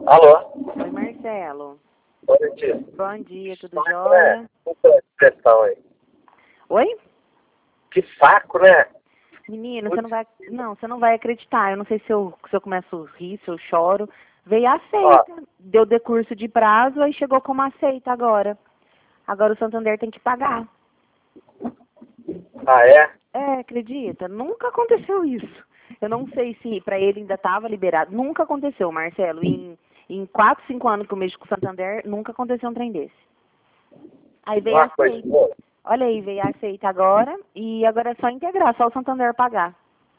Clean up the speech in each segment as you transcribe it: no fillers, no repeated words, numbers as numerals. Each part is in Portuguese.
Alô? Oi, Marcelo. Oi, tia. Bom dia, tudo jóia? Pressão aí. Oi? Que saco, né? Menina, você não vai acreditar. Eu não sei se eu começo a rir, se eu choro. Veio aceita. Deu decurso de prazo, aí chegou como aceita agora. Agora o Santander tem que pagar. Ah, é? É, acredita? Nunca aconteceu isso. Eu não sei se para ele ainda estava liberado. Nunca aconteceu, Marcelo. Em 4, 5 anos que eu mexo com o Santander, nunca aconteceu um trem desse. Aí veio Uma coisa aceita. boa. Olha aí, veio aceita agora. E agora é só integrar, só o Santander pagar.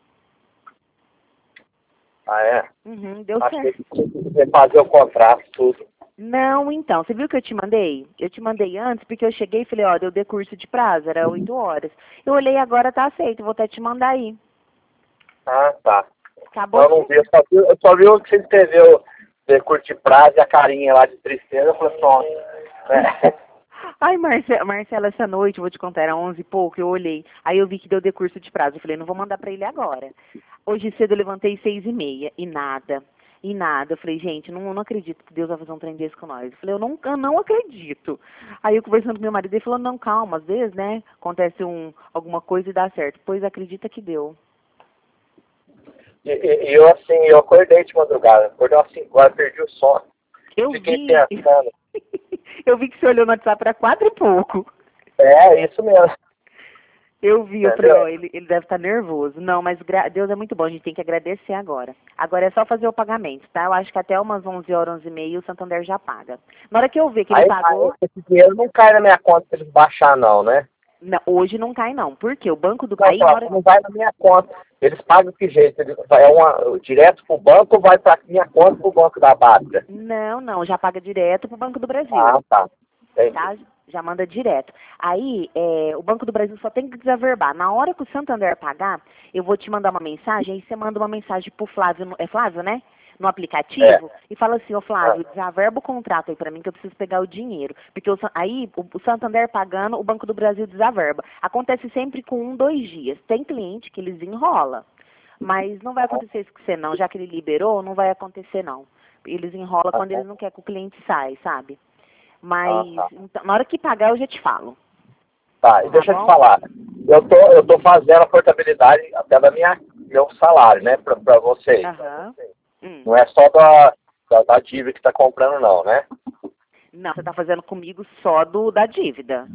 Ah, é? Uhum, deu Achei certo. que tinha que fazer o contrato, tudo. Não, então, você viu que eu te mandei? Eu te mandei antes, porque eu cheguei e falei, ó, deu decurso de prazo, era 8 horas. Eu olhei agora, tá aceito, vou até te mandar aí. Ah, tá. Acabou Eu de não vi, chegar. eu só vi o que você escreveu de curtir prazo e a carinha lá de tristeza. Eu falei, pronto. É. Ai, Marcela, essa noite, eu vou te contar, era 11 e pouco, eu olhei. Aí eu vi que deu decurso de prazo. Eu falei, não vou mandar pra ele agora. Hoje cedo eu levantei 6h30 e nada. E nada. Eu falei, gente, não acredito que Deus vai fazer um trem desse com nós. Eu falei, eu não acredito. Aí eu conversando com meu marido, ele falou, não, calma, às vezes, né, acontece alguma coisa e dá certo. Pois acredita que deu. E eu, assim, eu acordei de madrugada. Acordei às 5 horas, perdi o sono. Eu Fiquei vi. pensando. Eu vi que você olhou no WhatsApp para 4 e pouco. É, isso mesmo. Eu vi, eu falei, Entendeu? ó, ele deve estar nervoso. Não, mas Deus é muito bom, a gente tem que agradecer agora. Agora é só fazer o pagamento, tá? Eu acho que até umas 11 horas, 11h30, o Santander já paga. Na hora que eu ver que ele Aí pagou, esse dinheiro não cai na minha conta se eles baixar, não, né? não, hoje não cai não. Por quê? O banco do... Não, Aí na pô, hora... não vai na minha conta. Eles pagam de que jeito? Direto pro banco ou vai pra minha conta pro banco da Bárbara? Não, já paga direto pro Banco do Brasil. Ah, tá. Tá? Entendi. Já manda direto. Aí, o Banco do Brasil só tem que desaverbar. Na hora que o Santander pagar, eu vou te mandar uma mensagem, aí você manda uma mensagem pro Flávio, é Flávio, né? No É. aplicativo, e fala assim, ô Ah, Flávio, desaverba o contrato aí pra mim que eu preciso pegar o dinheiro. Porque aí, o Santander pagando, o Banco do Brasil desaverba. Acontece sempre com 1, 2 dias. Tem cliente que eles enrolam. Mas não vai acontecer isso com você não. Já que ele liberou, não vai acontecer não. Eles enrolam quando eles não querem que o cliente saia, sabe? Mas tá. então, na hora que pagar eu já te falo. Tá, e Tá deixa eu te bom? falar. Eu tô fazendo a portabilidade até meu salário, né, pra vocês. Aham. Hum. Não é só da dívida que tá comprando, não, né? Não, você tá fazendo comigo só da dívida.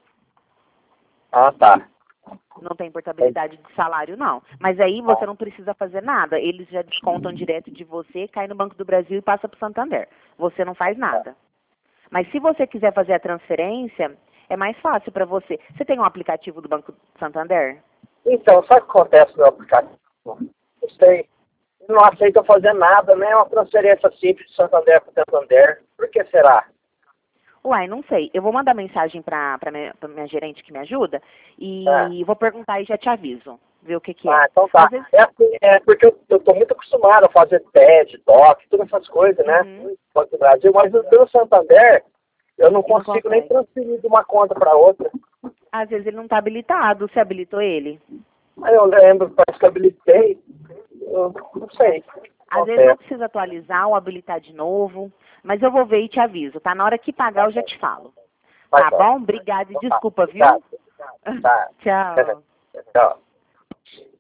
Ah, tá. Não tem portabilidade de salário, não. Mas aí você não precisa fazer nada. Eles já descontam direto de você, cai no Banco do Brasil e passa para o Santander. Você não faz nada. Mas se você quiser fazer a transferência, é mais fácil para você. Você tem um aplicativo do Banco Santander? Então, sabe o que acontece no meu aplicativo? Não sei. Não aceita fazer nada, né? Uma transferência simples de Santander para Santander. Por que será? Uai, não sei. Eu vou mandar mensagem pra minha gerente que me ajuda É. e vou perguntar e já te aviso. Ver o que que é. Ah, então Às tá. vezes... É, assim, porque eu tô muito acostumado a fazer TED, DOC, todas essas coisas, né? Uhum. No Banco do Brasil, mas no Santander, eu não E não consigo nem consegue. transferir de uma conta para outra. Às vezes ele não tá habilitado. Você habilitou ele? Aí eu lembro, parece que eu habilitei, eu não É. sei. Às vezes Acontece. não precisa atualizar ou habilitar de novo. Mas eu vou ver e te aviso, tá? Na hora que pagar eu já te falo. Vai, Tá vai. bom? Obrigada e Então tá. desculpa, Obrigado. viu? Tá. Tchau. Tchau.